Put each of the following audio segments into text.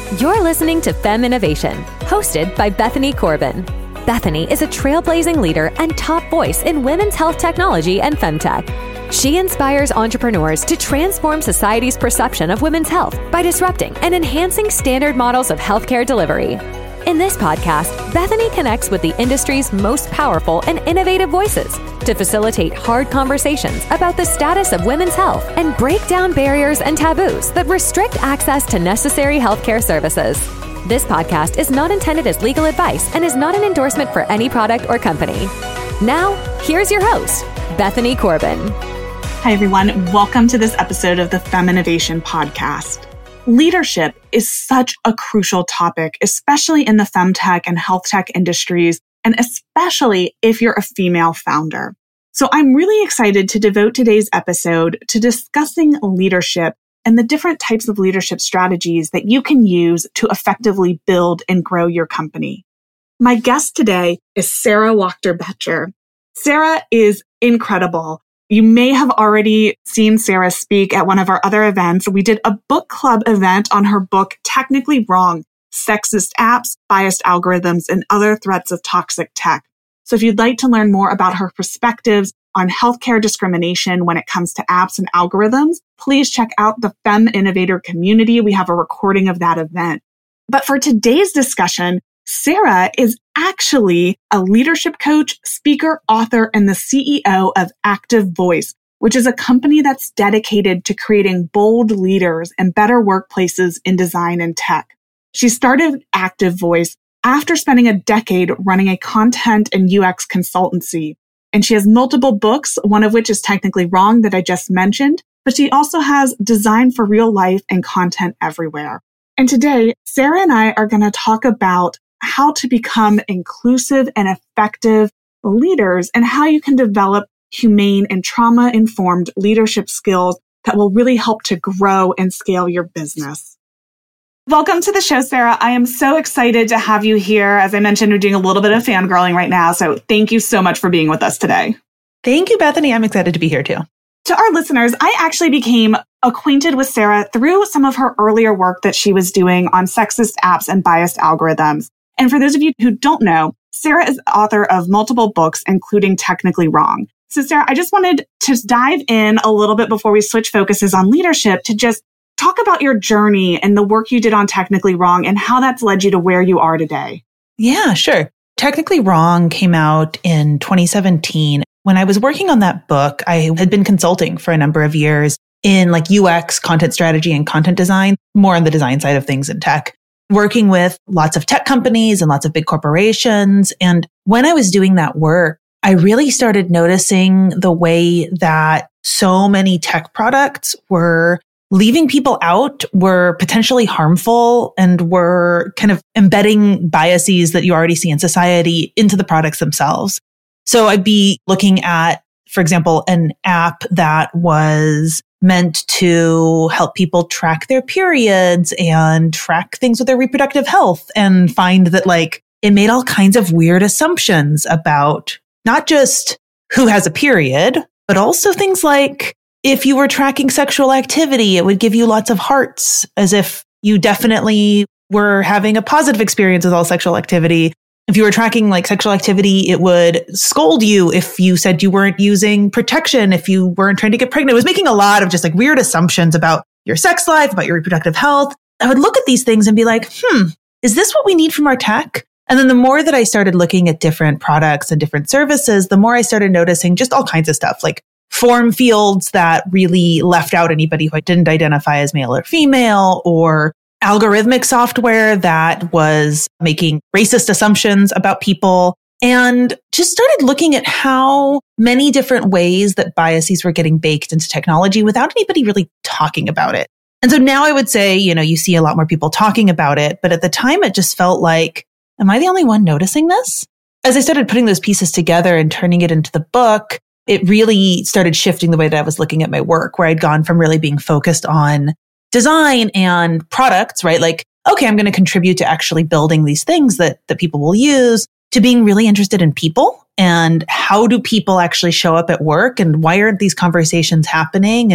You're listening to Femme Innovation, hosted by Bethany Corbin. Bethany is a trailblazing leader and top voice in women's health technology and femtech. She inspires entrepreneurs to transform society's perception of women's health by disrupting and enhancing standard models of healthcare delivery. In this podcast, Bethany connects with the industry's most powerful and innovative voices to facilitate hard conversations about the status of women's health and break down barriers and taboos that restrict access to necessary healthcare services. This podcast is not intended as legal advice and is not an endorsement for any product or company. Now, here's your host, Bethany Corbin. Hi, everyone. Welcome to this episode of the Femme Innovation Podcast. Leadership is such a crucial topic, especially in the femtech and health tech industries, and especially if you're a female founder. So I'm really excited to devote today's episode to discussing leadership and the different types of leadership strategies that you can use to effectively build and grow your company. My guest today is Sarah Wachter-Boettcher. Sarah is incredible. You may have already seen Sarah speak at one of our other events. We did a book club event on her book, Technically Wrong: Sexist Apps, Biased Algorithms, and Other Threats of Toxic Tech. So if you'd like to learn more about her perspectives on healthcare discrimination when it comes to apps and algorithms, please check out the Femme Innovator community. We have a recording of that event. But for today's discussion, Sarah is actually a leadership coach, speaker, author, and the CEO of Active Voice, which is a company that's dedicated to creating bold leaders and better workplaces in design and tech. She started Active Voice after spending a decade running a content and UX consultancy. And she has multiple books, one of which is Technically Wrong that I just mentioned, but she also has Design for Real Life and Content Everywhere. And today, Sarah and I are going to talk about how to become inclusive and effective leaders and how you can develop humane and trauma-informed leadership skills that will really help to grow and scale your business. Welcome to the show, Sarah. I am so excited to have you here. As I mentioned, we're doing a little bit of fangirling right now, so thank you so much for being with us today. Thank you, Bethany. I'm excited to be here too. To our listeners, I actually became acquainted with Sarah through some of her earlier work that she was doing on sexist apps and biased algorithms. And for those of you who don't know, Sarah is the author of multiple books, including Technically Wrong. So Sarah, I just wanted to dive in a little bit before we switch focuses on leadership to just talk about your journey and the work you did on Technically Wrong and how that's led you to where you are today. Yeah, sure. Technically Wrong came out in 2017. When I was working on that book, I had been consulting for a number of years in like UX, content strategy, and content design, more on the design side of things in tech, working with lots of tech companies and lots of big corporations. And when I was doing that work, I really started noticing the way that so many tech products were leaving people out, were potentially harmful, and were kind of embedding biases that you already see in society into the products themselves. So I'd be looking at, for example, an app that was meant to help people track their periods and track things with their reproductive health, and find that like it made all kinds of weird assumptions about not just who has a period, but also things like if you were tracking sexual activity, it would give you lots of hearts, as if you definitely were having a positive experience with all sexual activity. If you were tracking like sexual activity, it would scold you if you said you weren't using protection, if you weren't trying to get pregnant. It was making a lot of just like weird assumptions about your sex life, about your reproductive health. I would look at these things and be like, is this what we need from our tech? And then the more that I started looking at different products and different services, the more I started noticing just all kinds of stuff, like form fields that really left out anybody who didn't identify as male or female, or algorithmic software that was making racist assumptions about people, and just started looking at how many different ways that biases were getting baked into technology without anybody really talking about it. And so now I would say, you see a lot more people talking about it, but at the time it just felt like, am I the only one noticing this? As I started putting those pieces together and turning it into the book, it really started shifting the way that I was looking at my work, where I'd gone from really being focused on design and products, right? Like, okay, I'm going to contribute to actually building these things that people will use, to being really interested in people and, and how do people actually show up at work and why aren't these conversations happening? And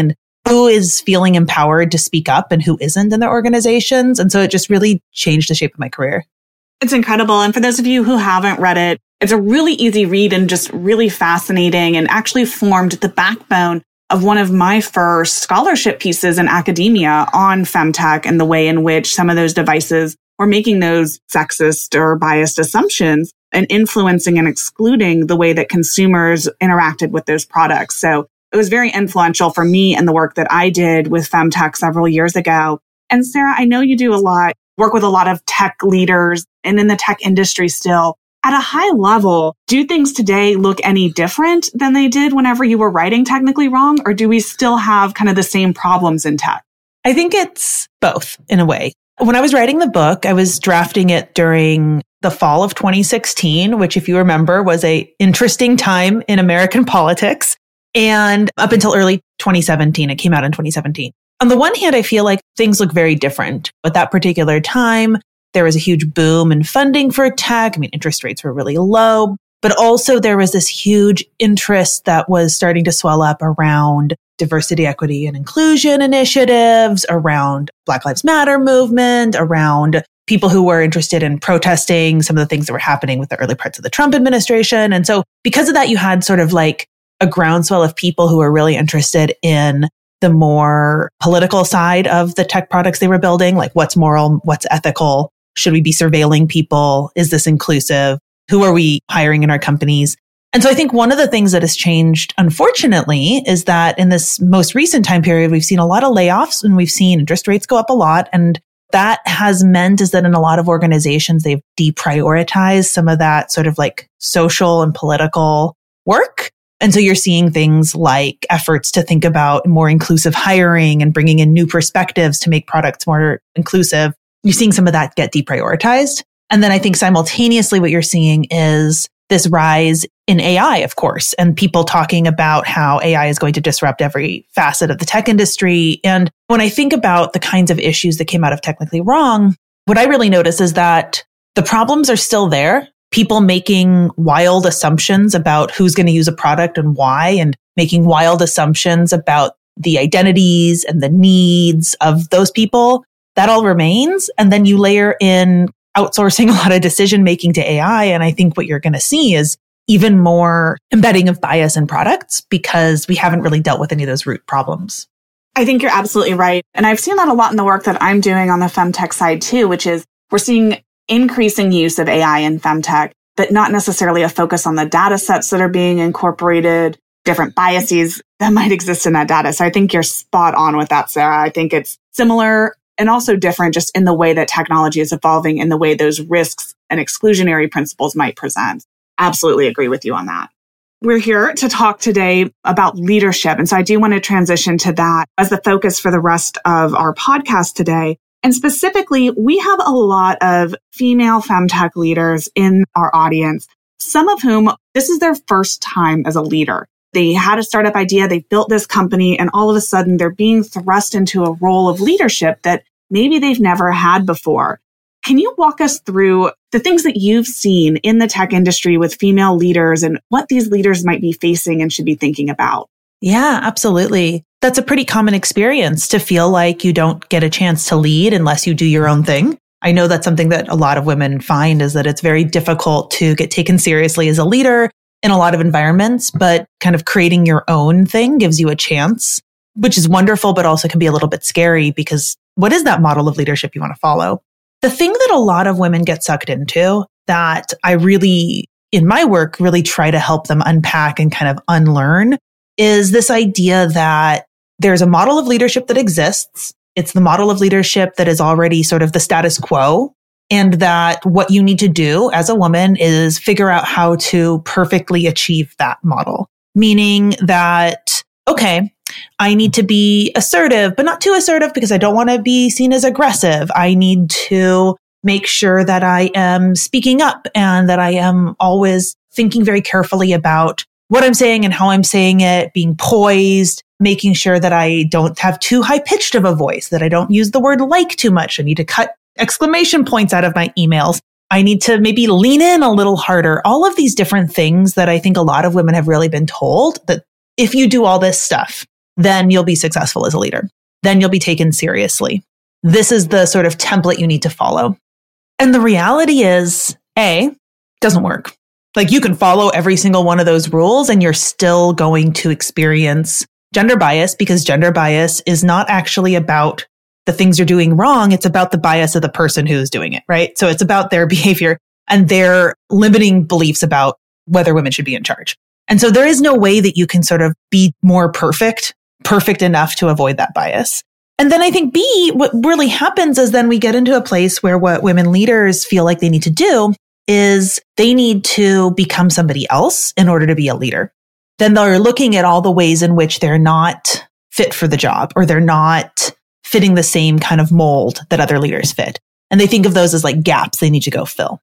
who is feeling empowered to speak up and who isn't in their organizations. And so it just really changed the shape of my career. It's incredible. And for those of you who haven't read it, it's a really easy read and just really fascinating, and actually formed the backbone of one of my first scholarship pieces in academia on femtech and the way in which some of those devices were making those sexist or biased assumptions and influencing and excluding the way that consumers interacted with those products. So it was very influential for me and the work that I did with femtech several years ago. And Sarah, I know you do work with a lot of tech leaders and in the tech industry still. At a high level, do things today look any different than they did whenever you were writing Technically Wrong? Or do we still have kind of the same problems in tech? I think it's both in a way. When I was writing the book, I was drafting it during the fall of 2016, which, if you remember, was an interesting time in American politics. And up until early 2017, it came out in 2017. On the one hand, I feel like things look very different. At that particular time, there was a huge boom in funding for tech. I mean, interest rates were really low, but also there was this huge interest that was starting to swell up around diversity, equity, and inclusion initiatives, around Black Lives Matter movement, around people who were interested in protesting some of the things that were happening with the early parts of the Trump administration. And so because of that, you had sort of like a groundswell of people who were really interested in the more political side of the tech products they were building, like what's moral, what's ethical. Should we be surveilling people? Is this inclusive? Who are we hiring in our companies? And so I think one of the things that has changed, unfortunately, is that in this most recent time period, we've seen a lot of layoffs and we've seen interest rates go up a lot. And that has meant is that in a lot of organizations, they've deprioritized some of that sort of like social and political work. And so you're seeing things like efforts to think about more inclusive hiring and bringing in new perspectives to make products more inclusive. You're seeing some of that get deprioritized. And then I think simultaneously what you're seeing is this rise in AI, of course, and people talking about how AI is going to disrupt every facet of the tech industry. And when I think about the kinds of issues that came out of Technically Wrong, what I really notice is that the problems are still there. People making wild assumptions about who's going to use a product and why, and making wild assumptions about the identities and the needs of those people. That all remains. And then you layer in outsourcing a lot of decision making to AI. And I think what you're going to see is even more embedding of bias in products because we haven't really dealt with any of those root problems. I think you're absolutely right. And I've seen that a lot in the work that I'm doing on the femtech side too, which is we're seeing increasing use of AI in femtech, but not necessarily a focus on the data sets that are being incorporated, different biases that might exist in that data. So I think you're spot on with that, Sarah. I think it's similar and also different just in the way that technology is evolving and the way those risks and exclusionary principles might present. Absolutely agree with you on that. We're here to talk today about leadership. And so I do want to transition to that as the focus for the rest of our podcast today. And specifically, we have a lot of female femtech leaders in our audience, some of whom this is their first time as a leader. They had a startup idea, they built this company, and all of a sudden they're being thrust into a role of leadership that maybe they've never had before. Can you walk us through the things that you've seen in the tech industry with female leaders and what these leaders might be facing and should be thinking about? Yeah, absolutely. That's a pretty common experience to feel like you don't get a chance to lead unless you do your own thing. I know that's something that a lot of women find is that it's very difficult to get taken seriously as a leader in a lot of environments, but kind of creating your own thing gives you a chance, which is wonderful, but also can be a little bit scary because what is that model of leadership you want to follow? The thing that a lot of women get sucked into that I really, in my work, really try to help them unpack and kind of unlearn is this idea that there's a model of leadership that exists. It's the model of leadership that is already sort of the status quo. And that what you need to do as a woman is figure out how to perfectly achieve that model. Meaning that, okay, I need to be assertive, but not too assertive because I don't want to be seen as aggressive. I need to make sure that I am speaking up and that I am always thinking very carefully about what I'm saying and how I'm saying it, being poised, making sure that I don't have too high-pitched of a voice, that I don't use the word like too much. I need to cut exclamation points out of my emails. I need to maybe lean in a little harder. All of these different things that I think a lot of women have really been told that if you do all this stuff, then you'll be successful as a leader. Then you'll be taken seriously. This is the sort of template you need to follow. And the reality is, it doesn't work. Like you can follow every single one of those rules and you're still going to experience gender bias, because gender bias is not actually about the things you're doing wrong. It's about the bias of the person who's doing it, right? So it's about their behavior and their limiting beliefs about whether women should be in charge. And so there is no way that you can sort of be more perfect enough to avoid that bias. And then I think B, what really happens is then we get into a place where what women leaders feel like they need to do is they need to become somebody else in order to be a leader. Then they're looking at all the ways in which they're not fit for the job, or they're not fitting the same kind of mold that other leaders fit. And they think of those as like gaps they need to go fill.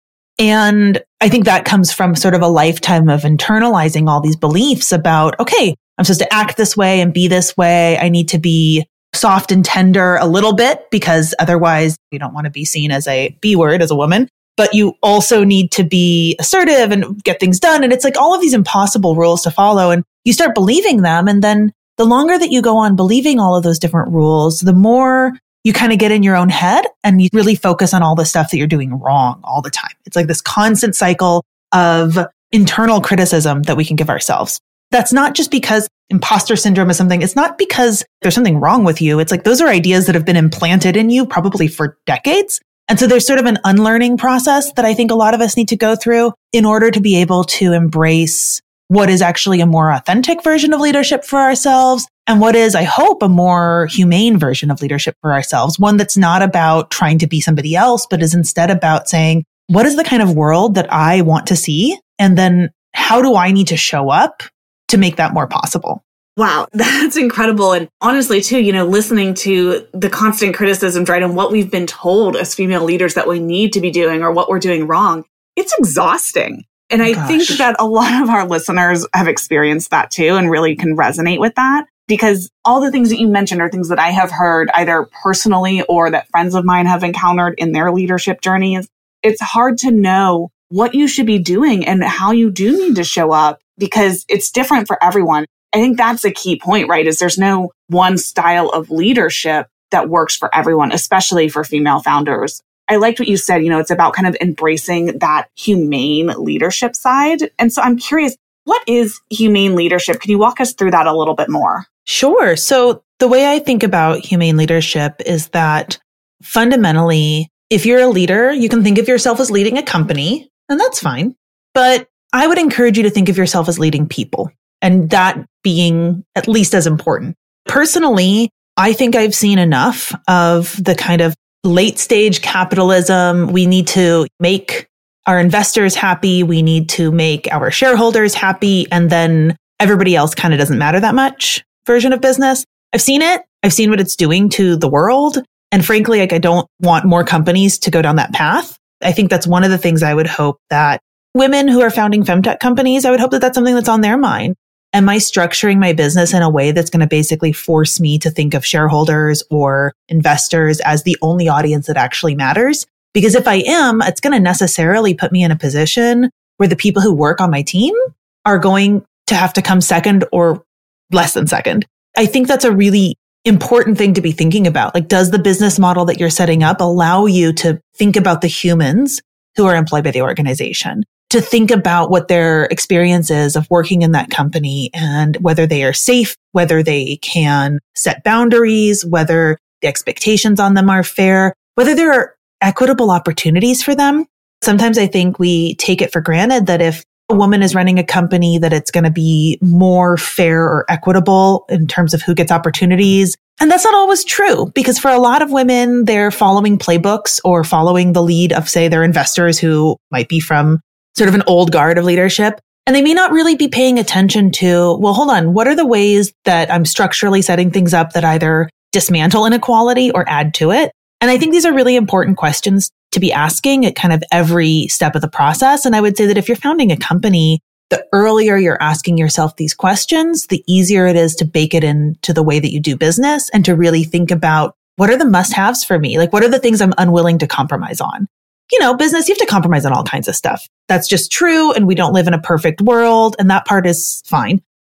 And I think that comes from sort of a lifetime of internalizing all these beliefs about, okay, I'm supposed to act this way and be this way. I need to be soft and tender a little bit because otherwise you don't want to be seen as a B word as a woman. But you also need to be assertive and get things done. And it's like all of these impossible rules to follow. And you start believing them. And then the longer that you go on believing all of those different rules, the more you kind of get in your own head and you really focus on all the stuff that you're doing wrong all the time. It's like this constant cycle of internal criticism that we can give ourselves. That's not just because imposter syndrome is something. It's not because there's something wrong with you. It's like those are ideas that have been implanted in you probably for decades. And so there's sort of an unlearning process that I think a lot of us need to go through in order to be able to embrace what is actually a more authentic version of leadership for ourselves and what is, I hope, a more humane version of leadership for ourselves. One that's not about trying to be somebody else, but is instead about saying, what is the kind of world that I want to see? And then how do I need to show up to make that more possible? Wow, that's incredible. And honestly, too, listening to the constant criticisms, right, and what we've been told as female leaders that we need to be doing or what we're doing wrong, it's exhausting. And I think that a lot of our listeners have experienced that too and really can resonate with that, because all the things that you mentioned are things that I have heard either personally or that friends of mine have encountered in their leadership journeys. It's hard to know what you should be doing and how you do need to show up because it's different for everyone. I think that's a key point, right? Is there's no one style of leadership that works for everyone, especially for female founders. I liked what you said, it's about kind of embracing that humane leadership side. And so I'm curious, what is humane leadership? Can you walk us through that a little bit more? Sure. So the way I think about humane leadership is that fundamentally, if you're a leader, you can think of yourself as leading a company, and that's fine. But I would encourage you to think of yourself as leading people, and that being at least as important. Personally, I think I've seen enough of the kind of late stage capitalism. We need to make our investors happy. We need to make our shareholders happy. And then everybody else kind of doesn't matter that much version of business. I've seen it. I've seen what it's doing to the world. And frankly, I don't want more companies to go down that path. I think that's one of the things I would hope that women who are founding femtech companies, I would hope that that's something that's on their mind. Am I structuring my business in a way that's going to basically force me to think of shareholders or investors as the only audience that actually matters? Because if I am, it's going to necessarily put me in a position where the people who work on my team are going to have to come second or less than second. I think that's a really important thing to be thinking about. Like, does the business model that you're setting up allow you to think about the humans who are employed by the organization? To think about what their experience is of working in that company and whether they are safe, whether they can set boundaries, whether the expectations on them are fair, whether there are equitable opportunities for them. Sometimes I think we take it for granted that if a woman is running a company, that it's going to be more fair or equitable in terms of who gets opportunities. And that's not always true, because for a lot of women, they're following playbooks or following the lead of, say, their investors who might be from sort of an old guard of leadership. And they may not really be paying attention to, well, hold on, what are the ways that I'm structurally setting things up that either dismantle inequality or add to it? And I think these are really important questions to be asking at kind of every step of the process. And I would say that if you're founding a company, the earlier you're asking yourself these questions, the easier it is to bake it into the way that you do business and to really think about what are the must-haves for me? Like, what are the things I'm unwilling to compromise on? Business, you have to compromise on all kinds of stuff. That's just true. And we don't live in a perfect world. And that part is fine.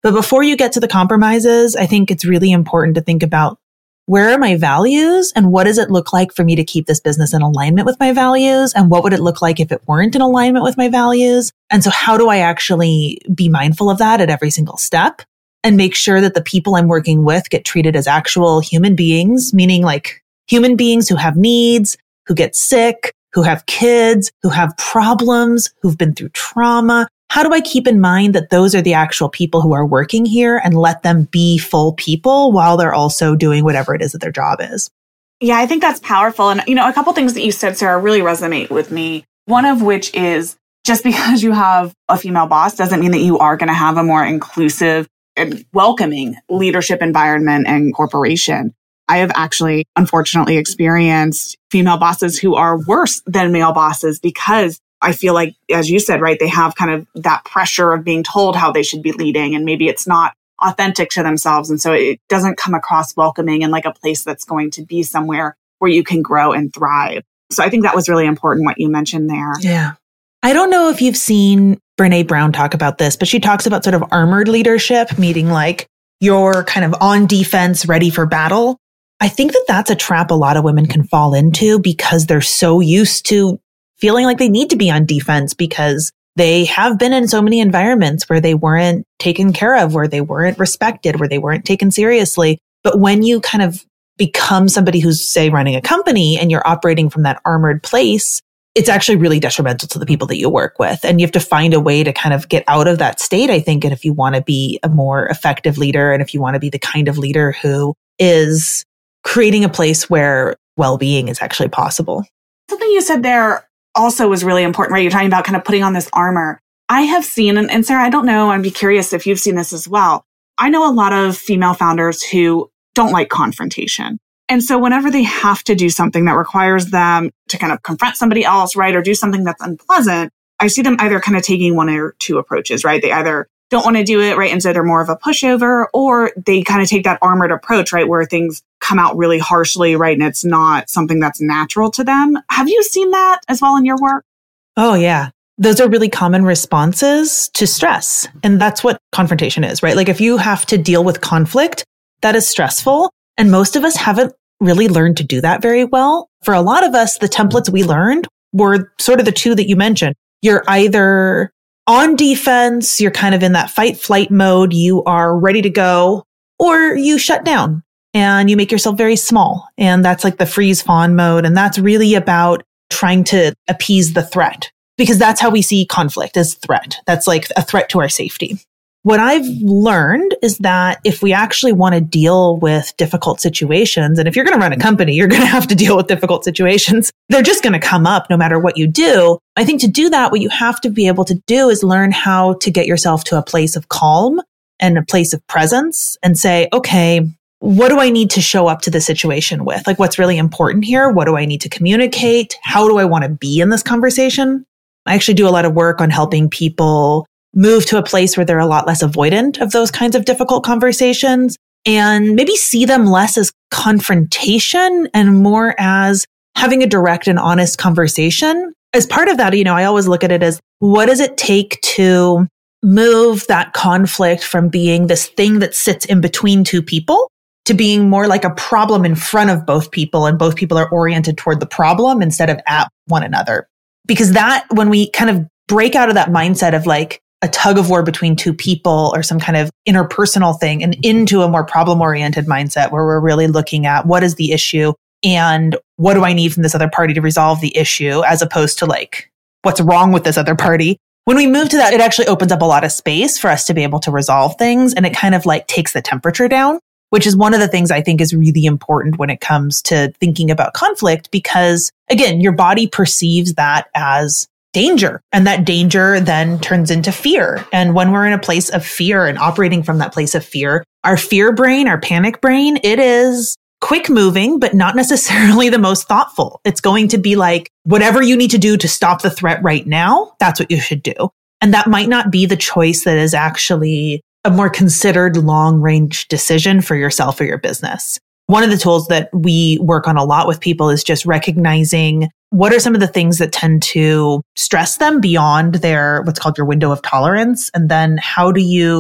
But before you get to the compromises, I think it's really important to think about, where are my values and what does it look like for me to keep this business in alignment with my values? And what would it look like if it weren't in alignment with my values? And so how do I actually be mindful of that at every single step and make sure that the people I'm working with get treated as actual human beings, meaning like human beings who have needs, who get sick, who have kids, who have problems, who've been through trauma. How do I keep in mind that those are the actual people who are working here and let them be full people while they're also doing whatever it is that their job is? Yeah, I think that's powerful. And, a couple things that you said, Sarah, really resonate with me. One of which is, just because you have a female boss doesn't mean that you are going to have a more inclusive and welcoming leadership environment and corporation. I have actually, unfortunately, experienced female bosses who are worse than male bosses because I feel like, as you said, right, they have kind of that pressure of being told how they should be leading, and maybe it's not authentic to themselves. And so it doesn't come across welcoming and like a place that's going to be somewhere where you can grow and thrive. So I think that was really important, what you mentioned there. Yeah. I don't know if you've seen Brene Brown talk about this, but she talks about sort of armored leadership, meaning like you're kind of on defense, ready for battle. I think that that's a trap a lot of women can fall into because they're so used to feeling like they need to be on defense because they have been in so many environments where they weren't taken care of, where they weren't respected, where they weren't taken seriously. But when you kind of become somebody who's, say, running a company and you're operating from that armored place, it's actually really detrimental to the people that you work with. And you have to find a way to kind of get out of that state, I think. And if you want to be a more effective leader, and if you want to be the kind of leader who is creating a place where well-being is actually possible. Something you said there also was really important, right? You're talking about kind of putting on this armor. I have seen, and Sarah, I don't know, I'd be curious if you've seen this as well. I know a lot of female founders who don't like confrontation. And so whenever they have to do something that requires them to kind of confront somebody else, right, or do something that's unpleasant, I see them either kind of taking one or two approaches, right? They either don't want to do it, right, and so they're more of a pushover, or they kind of take that armored approach, right, where things come out really harshly, right, and it's not something that's natural to them. Have you seen that as well in your work? Oh, yeah. Those are really common responses to stress. And that's what confrontation is, right? Like if you have to deal with conflict, that is stressful. And most of us haven't really learned to do that very well. For a lot of us, the templates we learned were sort of the two that you mentioned. You're either on defense, you're kind of in that fight flight mode, you are ready to go, or you shut down and you make yourself very small. And that's like the freeze fawn mode. And that's really about trying to appease the threat, because that's how we see conflict as threat. That's like a threat to our safety. What I've learned is that if we actually want to deal with difficult situations, and if you're going to run a company, you're going to have to deal with difficult situations. They're just going to come up no matter what you do. I think to do that, what you have to be able to do is learn how to get yourself to a place of calm and a place of presence and say, okay, what do I need to show up to the situation with? Like, what's really important here? What do I need to communicate? How do I want to be in this conversation? I actually do a lot of work on helping people move to a place where they're a lot less avoidant of those kinds of difficult conversations and maybe see them less as confrontation and more as having a direct and honest conversation. As part of that, I always look at it as, what does it take to move that conflict from being this thing that sits in between two people to being more like a problem in front of both people, and both people are oriented toward the problem instead of at one another. Because that, when we kind of break out of that mindset of like a tug of war between two people or some kind of interpersonal thing and into a more problem-oriented mindset where we're really looking at what is the issue and what do I need from this other party to resolve the issue, as opposed to like, what's wrong with this other party? When we move to that, it actually opens up a lot of space for us to be able to resolve things, and it kind of like takes the temperature down, which is one of the things I think is really important when it comes to thinking about conflict, because again, your body perceives that as danger, and that danger then turns into fear. And when we're in a place of fear and operating from that place of fear, our fear brain, our panic brain, it is quick moving, but not necessarily the most thoughtful. It's going to be like, whatever you need to do to stop the threat right now, that's what you should do. And that might not be the choice that is actually a more considered long-range decision for yourself or your business. One of the tools that we work on a lot with people is just recognizing what are some of the things that tend to stress them beyond their, what's called your window of tolerance. And then how do you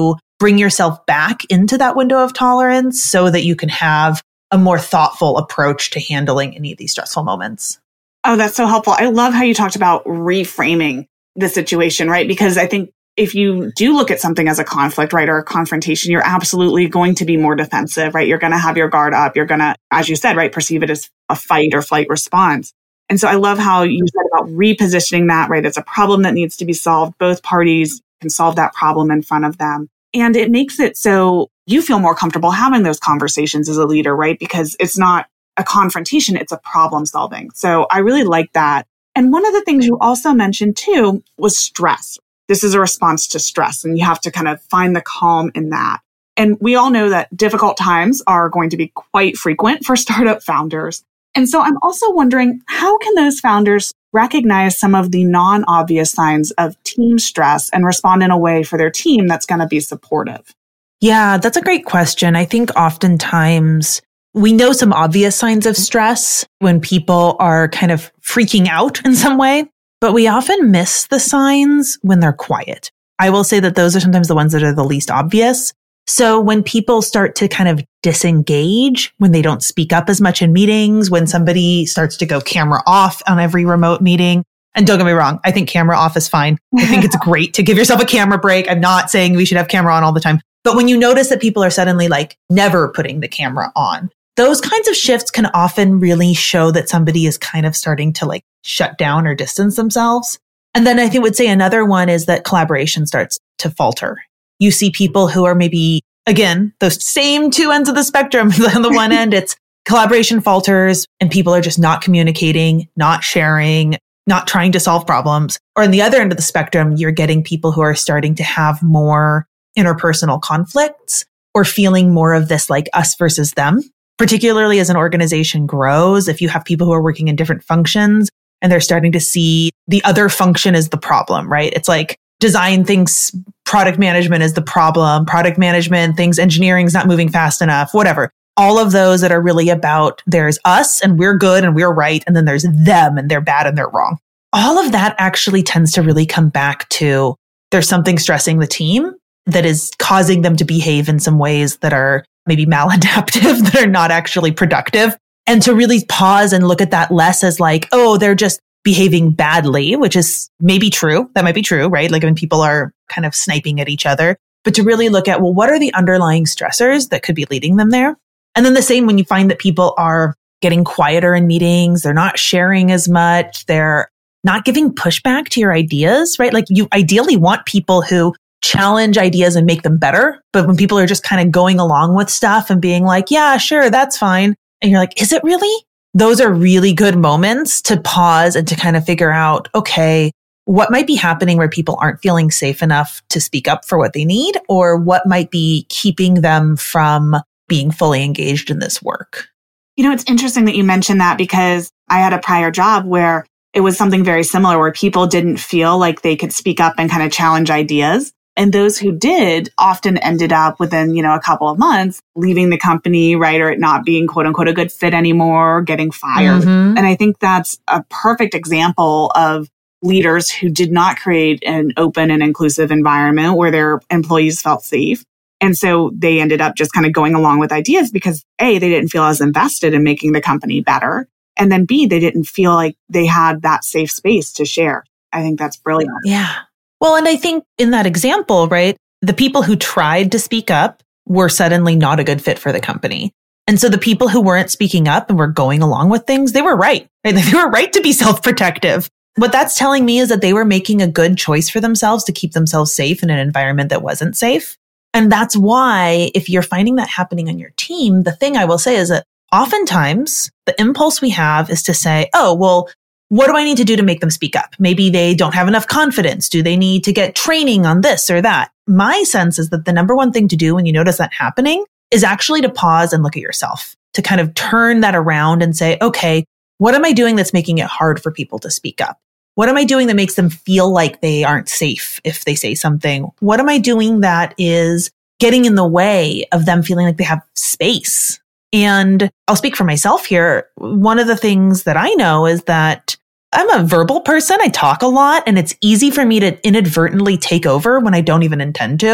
bring yourself back into that window of tolerance so that you can have a more thoughtful approach to handling any of these stressful moments. Oh, that's so helpful. I love how you talked about reframing the situation, right? Because I think if you do look at something as a conflict, right, or a confrontation, you're absolutely going to be more defensive, right? You're going to have your guard up. You're going to, as you said, right, perceive it as a fight or flight response. And so I love how you said about repositioning that, right? It's a problem that needs to be solved. Both parties can solve that problem in front of them. And it makes it so you feel more comfortable having those conversations as a leader, right? Because it's not a confrontation, it's a problem solving. So I really like that. And one of the things you also mentioned too was stress. This is a response to stress, and you have to kind of find the calm in that. And we all know that difficult times are going to be quite frequent for startup founders. And so I'm also wondering, how can those founders recognize some of the non-obvious signs of team stress and respond in a way for their team that's going to be supportive? Yeah, that's a great question. I think oftentimes we know some obvious signs of stress when people are kind of freaking out in some way, but we often miss the signs when they're quiet. I will say that those are sometimes the ones that are the least obvious. So when people start to kind of disengage, when they don't speak up as much in meetings, when somebody starts to go camera off on every remote meeting, and don't get me wrong, I think camera off is fine. I think it's great to give yourself a camera break. I'm not saying we should have camera on all the time. But when you notice that people are suddenly like never putting the camera on, those kinds of shifts can often really show that somebody is kind of starting to like shut down or distance themselves. And then I think would say another one is that collaboration starts to falter. You see people who are maybe, again, those same two ends of the spectrum. On the one end, it's collaboration falters and people are just not communicating, not sharing, not trying to solve problems. Or on the other end of the spectrum, you're getting people who are starting to have more interpersonal conflicts or feeling more of this like us versus them. Particularly as an organization grows, if you have people who are working in different functions and they're starting to see the other function as the problem, right? It's like design thinks product management is the problem. Product management thinks engineering is not moving fast enough, whatever. All of those that are really about there's us and we're good and we're right. And then there's them and they're bad and they're wrong. All of that actually tends to really come back to there's something stressing the team that is causing them to behave in some ways that are maybe maladaptive, that are not actually productive. And to really pause and look at that less as like, oh, they're just behaving badly, which is maybe true. That might be true, right? Like when people are kind of sniping at each other, but to really look at, well, what are the underlying stressors that could be leading them there? And then the same when you find that people are getting quieter in meetings, they're not sharing as much, they're not giving pushback to your ideas, right? Like you ideally want people who challenge ideas and make them better. But when people are just kind of going along with stuff and being like, yeah, sure, that's fine. And you're like, is it really? Those are really good moments to pause and to kind of figure out, okay, what might be happening where people aren't feeling safe enough to speak up for what they need, or what might be keeping them from being fully engaged in this work. You know, it's interesting that you mentioned that because I had a prior job where it was something very similar where people didn't feel like they could speak up and kind of challenge ideas. And those who did often ended up within, a couple of months leaving the company, right? Or it not being quote unquote a good fit anymore, getting fired. Mm-hmm. And I think that's a perfect example of leaders who did not create an open and inclusive environment where their employees felt safe. And so they ended up just kind of going along with ideas because A, they didn't feel as invested in making the company better. And then B, they didn't feel like they had that safe space to share. I think that's brilliant. Yeah. Well, and I think in that example, right, the people who tried to speak up were suddenly not a good fit for the company. And so the people who weren't speaking up and were going along with things, they were right. They were right to be self-protective. What that's telling me is that they were making a good choice for themselves to keep themselves safe in an environment that wasn't safe. And that's why if you're finding that happening on your team, the thing I will say is that oftentimes the impulse we have is to say, oh, well, what do I need to do to make them speak up? Maybe they don't have enough confidence. Do they need to get training on this or that? My sense is that the number one thing to do when you notice that happening is actually to pause and look at yourself, to kind of turn that around and say, okay, what am I doing that's making it hard for people to speak up? What am I doing that makes them feel like they aren't safe if they say something? What am I doing that is getting in the way of them feeling like they have space? And I'll speak for myself here. One of the things that I know is that I'm a verbal person. I talk a lot and it's easy for me to inadvertently take over when I don't even intend to.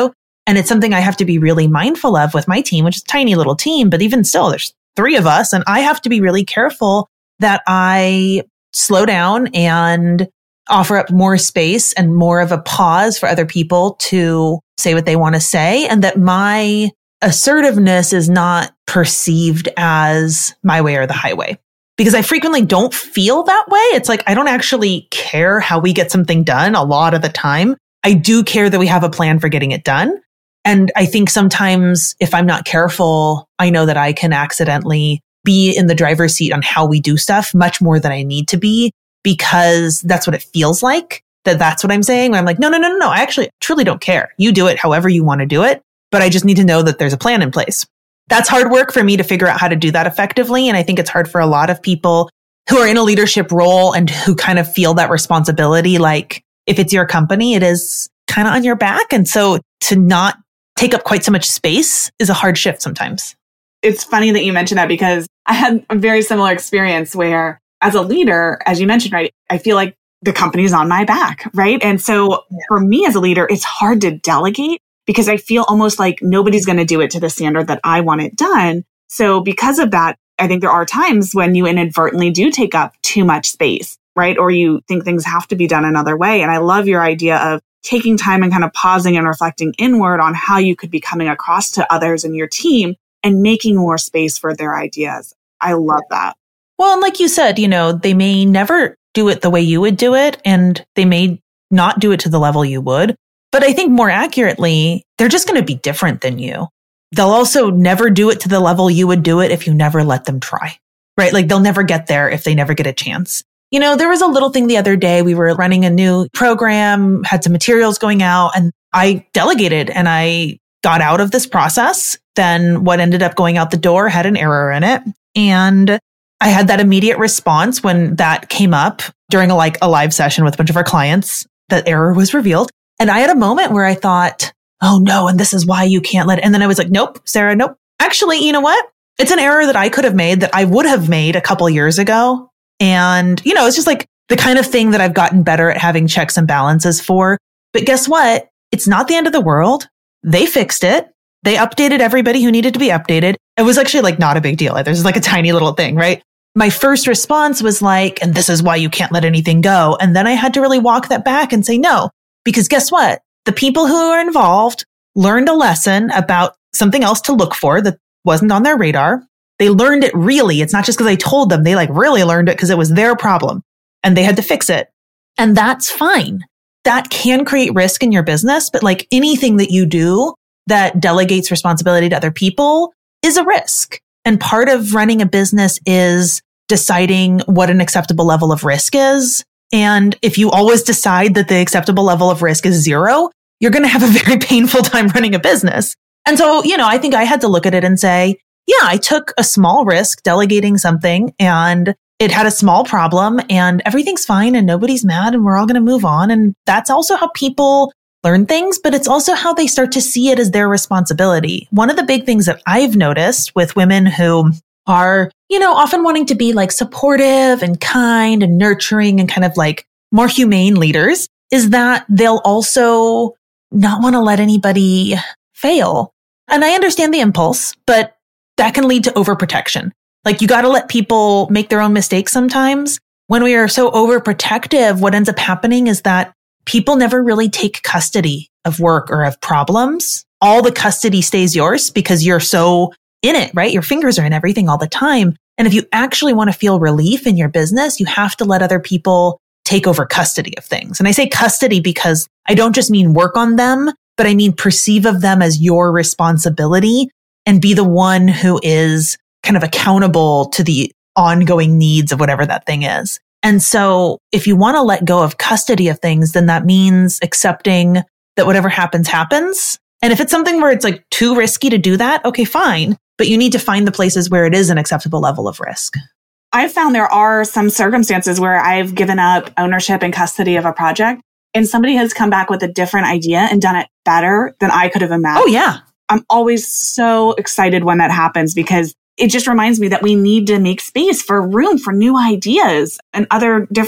And it's something I have to be really mindful of with my team, which is a tiny little team, but even still, there's 3 of us. And I have to be really careful that I slow down and offer up more space and more of a pause for other people to say what they want to say, and that my assertiveness is not perceived as my way or the highway. Because I frequently don't feel that way. It's like, I don't actually care how we get something done a lot of the time. I do care that we have a plan for getting it done. And I think sometimes if I'm not careful, I know that I can accidentally be in the driver's seat on how we do stuff much more than I need to be, because that's what it feels like. That's what I'm saying. I'm like, no. I actually truly don't care. You do it however you want to do it. But I just need to know that there's a plan in place. That's hard work for me to figure out how to do that effectively. And I think it's hard for a lot of people who are in a leadership role and who kind of feel that responsibility. Like if it's your company, it is kind of on your back. And so to not take up quite so much space is a hard shift sometimes. It's funny that you mentioned that, because I had a very similar experience where as a leader, as you mentioned, right, I feel like the company's on my back, right? And so for me as a leader, it's hard to delegate because I feel almost like nobody's going to do it to the standard that I want it done. So because of that, I think there are times when you inadvertently do take up too much space, right? Or you think things have to be done another way. And I love your idea of taking time and kind of pausing and reflecting inward on how you could be coming across to others in your team and making more space for their ideas. I love that. Well, and like you said, they may never do it the way you would do it, and they may not do it to the level you would. But I think more accurately, they're just going to be different than you. They'll also never do it to the level you would do it if you never let them try, right? Like they'll never get there if they never get a chance. There was a little thing the other day. We were running a new program, had some materials going out, and I delegated and I got out of this process. Then what ended up going out the door had an error in it. And I had that immediate response when that came up during a live session with a bunch of our clients. That error was revealed. And I had a moment where I thought, oh no, and this is why you can't let it. And then I was like, nope, Sarah, nope. Actually, you know what? It's an error that I could have made, that I would have made a couple years ago. And, it's just like the kind of thing that I've gotten better at having checks and balances for. But guess what? It's not the end of the world. They fixed it. They updated everybody who needed to be updated. It was actually not a big deal. There's a tiny little thing, right? My first response was and this is why you can't let anything go. And then I had to really walk that back and say no, because guess what? The people who are involved learned a lesson about something else to look for that wasn't on their radar. They learned it really. It's not just because I told them. They really learned it because it was their problem and they had to fix it. And that's fine. That can create risk in your business, but anything that you do that delegates responsibility to other people is a risk. And part of running a business is deciding what an acceptable level of risk is. And if you always decide that the acceptable level of risk is 0, you're going to have a very painful time running a business. And so, I think I had to look at it and say, yeah, I took a small risk delegating something and it had a small problem and everything's fine and nobody's mad and we're all going to move on. And that's also how people learn things, but it's also how they start to see it as their responsibility. One of the big things that I've noticed with women who are, often wanting to be supportive and kind and nurturing and kind of more humane leaders is that they'll also not want to let anybody fail. And I understand the impulse, but that can lead to overprotection. You got to let people make their own mistakes sometimes. When we are so overprotective, what ends up happening is that people never really take custody of work or of problems. All the custody stays yours because you're so in it, right? Your fingers are in everything all the time. And if you actually want to feel relief in your business, you have to let other people take over custody of things. And I say custody because I don't just mean work on them, but I mean perceive of them as your responsibility and be the one who is kind of accountable to the ongoing needs of whatever that thing is. And so if you want to let go of custody of things, then that means accepting that whatever happens, happens. And if it's something where it's too risky to do that, okay, fine. But you need to find the places where it is an acceptable level of risk. I've found there are some circumstances where I've given up ownership and custody of a project and somebody has come back with a different idea and done it better than I could have imagined. Oh, yeah. I'm always so excited when that happens because it just reminds me that we need to make space for room for new ideas and other different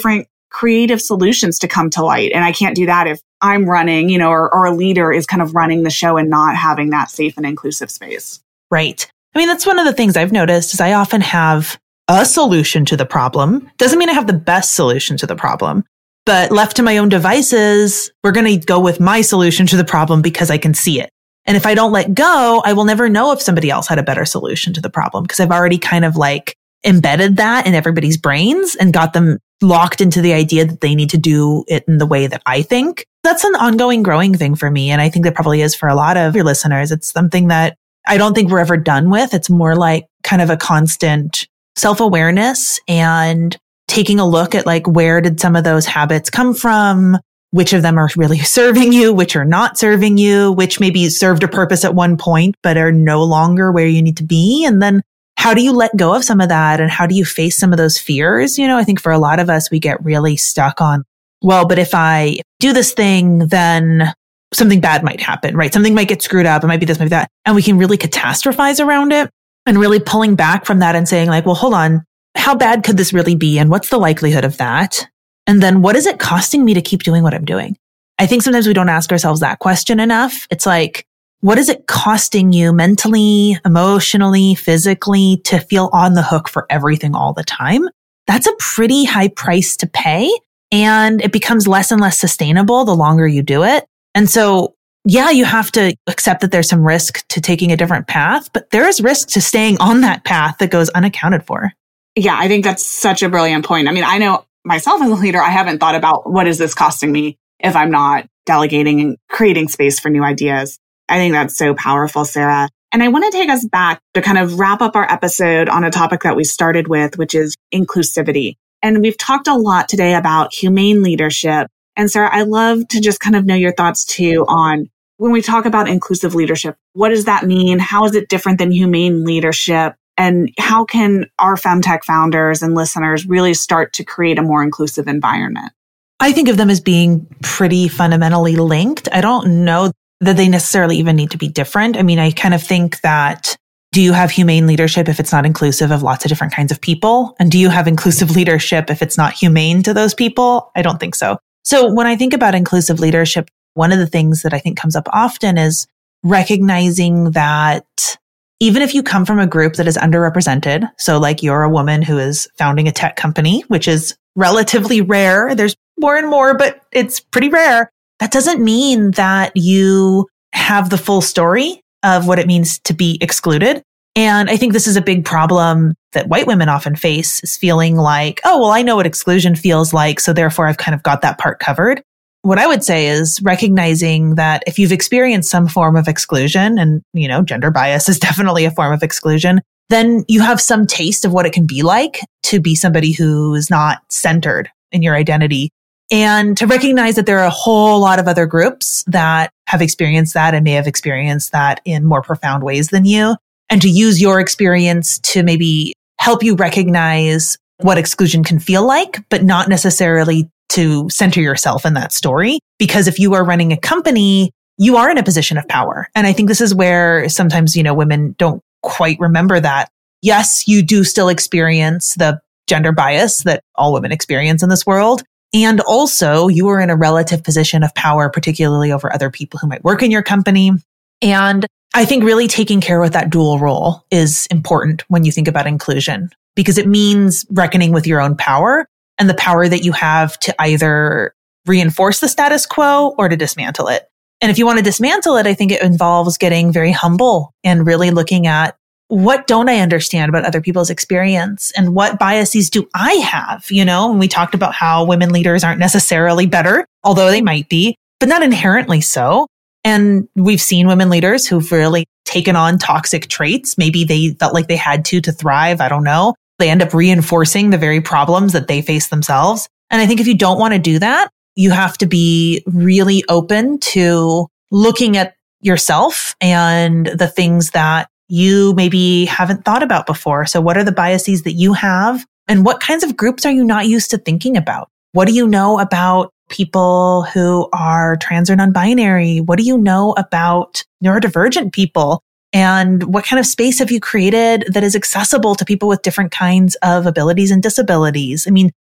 creative solutions to come to light. And I can't do that if I'm running, or a leader is kind of running the show and not having that safe and inclusive space. Right. I mean, that's one of the things I've noticed is I often have a solution to the problem. Doesn't mean I have the best solution to the problem, but left to my own devices, we're going to go with my solution to the problem because I can see it. And if I don't let go, I will never know if somebody else had a better solution to the problem because I've already kind of like embedded that in everybody's brains and got them locked into the idea that they need to do it in the way that I think. That's an ongoing growing thing for me. And I think that probably is for a lot of your listeners. It's something that I don't think we're ever done with. It's more like kind of a constant self-awareness and taking a look at like, where did some of those habits come from? Which of them are really serving you, which are not serving you, which maybe served a purpose at one point, but are no longer where you need to be. And then how do you let go of some of that? And how do you face some of those fears? I think for a lot of us, we get really stuck on, well, but if I do this thing, then something bad might happen, right? Something might get screwed up. It might be this, might be that. And we can really catastrophize around it and really pulling back from that and saying like, well, hold on, how bad could this really be? And what's the likelihood of that? And then what is it costing me to keep doing what I'm doing? I think sometimes we don't ask ourselves that question enough. It's like, what is it costing you mentally, emotionally, physically to feel on the hook for everything all the time? That's a pretty high price to pay. And it becomes less and less sustainable the longer you do it. And so, yeah, you have to accept that there's some risk to taking a different path, but there is risk to staying on that path that goes unaccounted for. Yeah, I think that's such a brilliant point. I mean, I know myself as a leader, I haven't thought about what is this costing me if I'm not delegating and creating space for new ideas. I think that's so powerful, Sarah. And I want to take us back to kind of wrap up our episode on a topic that we started with, which is inclusivity. And we've talked a lot today about humane leadership. And Sarah, I love to just kind of know your thoughts too on when we talk about inclusive leadership, what does that mean? How is it different than humane leadership? And how can our Femtech founders and listeners really start to create a more inclusive environment? I think of them as being pretty fundamentally linked. I don't know that they necessarily even need to be different. I mean, I kind of think that, do you have humane leadership if it's not inclusive of lots of different kinds of people? And do you have inclusive leadership if it's not humane to those people? I don't think so. So when I think about inclusive leadership, one of the things that I think comes up often is recognizing that even if you come from a group that is underrepresented, so like you're a woman who is founding a tech company, which is relatively rare. There's more and more, but it's pretty rare. That doesn't mean that you have the full story of what it means to be excluded. And I think this is a big problem that white women often face, is feeling like, oh, well, I know what exclusion feels like, so therefore I've kind of got that part covered. What I would say is recognizing that if you've experienced some form of exclusion, and, gender bias is definitely a form of exclusion, then you have some taste of what it can be like to be somebody who is not centered in your identity. And to recognize that there are a whole lot of other groups that have experienced that and may have experienced that in more profound ways than you. And to use your experience to maybe help you recognize what exclusion can feel like, but not necessarily to center yourself in that story. Because if you are running a company, you are in a position of power. And I think this is where sometimes, women don't quite remember that. Yes, you do still experience the gender bias that all women experience in this world. And also you are in a relative position of power, particularly over other people who might work in your company. And I think really taking care of that dual role is important when you think about inclusion, because it means reckoning with your own power and the power that you have to either reinforce the status quo or to dismantle it. And if you want to dismantle it, I think it involves getting very humble and really looking at, what don't I understand about other people's experience and what biases do I have? And we talked about how women leaders aren't necessarily better, although they might be, but not inherently so. And we've seen women leaders who've really taken on toxic traits. Maybe they felt like they had to thrive. I don't know. They end up reinforcing the very problems that they face themselves. And I think if you don't want to do that, you have to be really open to looking at yourself and the things that you maybe haven't thought about before. So what are the biases that you have? And what kinds of groups are you not used to thinking about? What do you know about people who are trans or non-binary? What do you know about neurodivergent people? And what kind of space have you created that is accessible to people with different kinds of abilities and disabilities? I mean,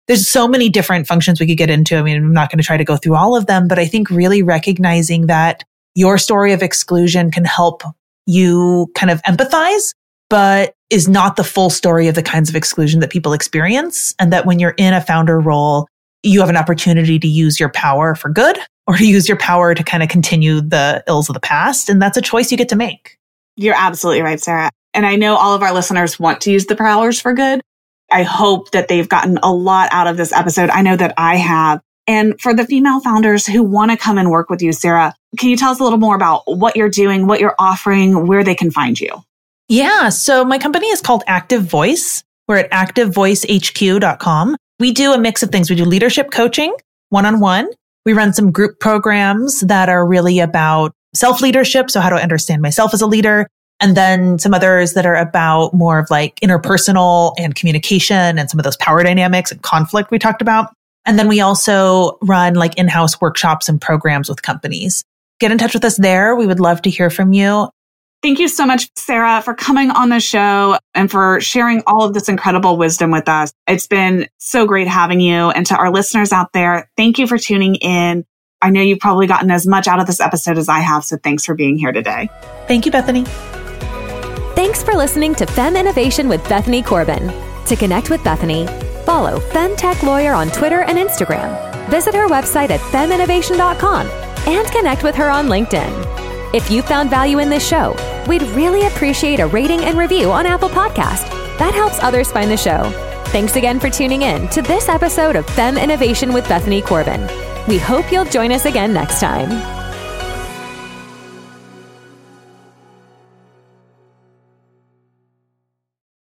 there's so many different functions we could get into. I mean, I'm not going to try to go through all of them, but I think really recognizing that your story of exclusion can help you kind of empathize, but is not the full story of the kinds of exclusion that people experience. And that when you're in a founder role, you have an opportunity to use your power for good or to use your power to kind of continue the ills of the past. And that's a choice you get to make. You're absolutely right, Sarah. And I know all of our listeners want to use the powers for good. I hope that they've gotten a lot out of this episode. I know that I have. And for the female founders who want to come and work with you, Sarah, can you tell us a little more about what you're doing, what you're offering, where they can find you? Yeah. So my company is called Active Voice. We're at activevoicehq.com. We do a mix of things. We do leadership coaching, one-on-one. We run some group programs that are really about self-leadership. So how do I understand myself as a leader? And then some others that are about more of like interpersonal and communication and some of those power dynamics and conflict we talked about. And then we also run like in-house workshops and programs with companies. Get in touch with us there. We would love to hear from you. Thank you so much, Sarah, for coming on the show and for sharing all of this incredible wisdom with us. It's been so great having you. And to our listeners out there, thank you for tuning in. I know you've probably gotten as much out of this episode as I have, so thanks for being here today. Thank you, Bethany. Thanks for listening to Femme Innovation with Bethany Corbin. To connect with Bethany, follow FemTech Lawyer on Twitter and Instagram. Visit her website at feminnovation.com and connect with her on LinkedIn. If you found value in this show, we'd really appreciate a rating and review on Apple Podcast. That helps others find the show. Thanks again for tuning in to this episode of Femme Innovation with Bethany Corbin. We hope you'll join us again next time.